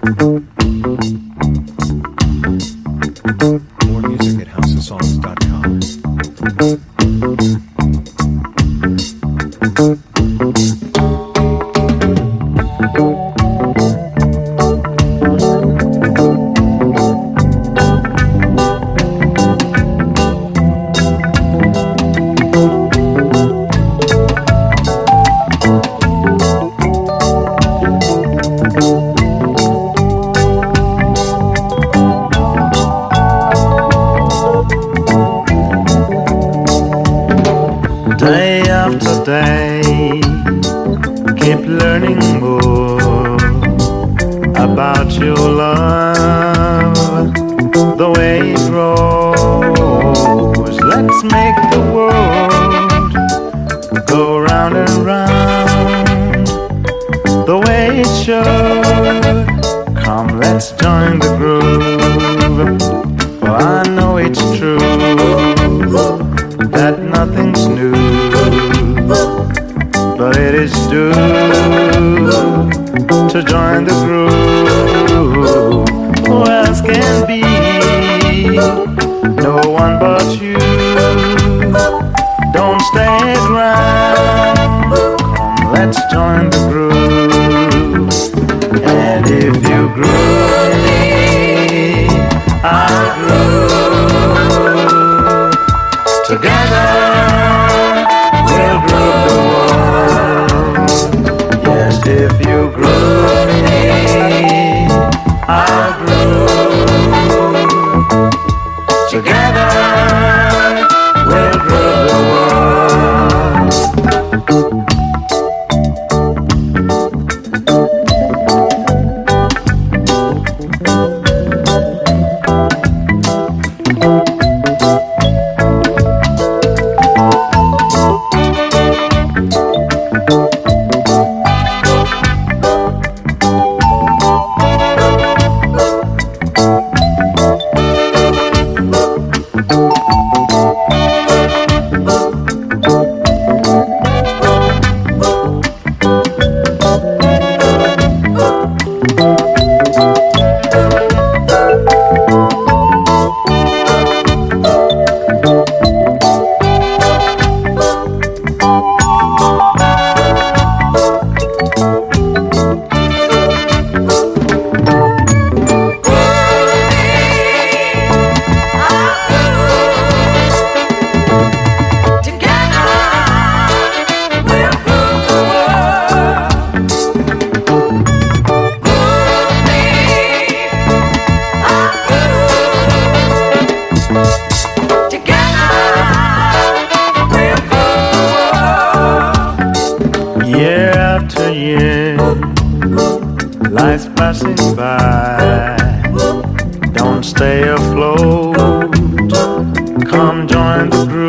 More music at houseofsongs.com. Day after day, keep learning more about your love, the way it grows. Let's make the world go round and round, the way it should. Come, let's join the groove. Well, I know it's true that nothing's new, but it is due to join the groove. Who else can be? No one but you. Don't stay around. Come, let's join the groove. And if you groove me, I'll groove. Together we'll groove the world. Yes, if you groove me, I'll groove. Together we'll groove the world. Year after year, life's passing by. Don't stay afloat. Come join the group.